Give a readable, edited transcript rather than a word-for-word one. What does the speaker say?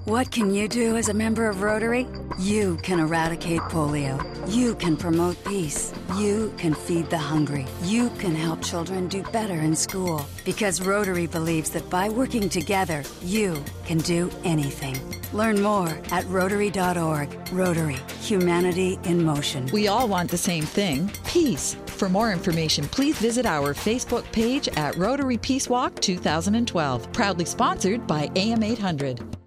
What can you do as a member of Rotary? You can eradicate polio. You can promote peace. You can feed the hungry. You can help children do better in school. Because Rotary believes that by working together, you can do anything. Learn more at Rotary.org. Rotary. Humanity in motion. We all want the same thing, peace. For more information, please visit our Facebook page at Rotary Peace Walk 2012. Proudly sponsored by AM 800.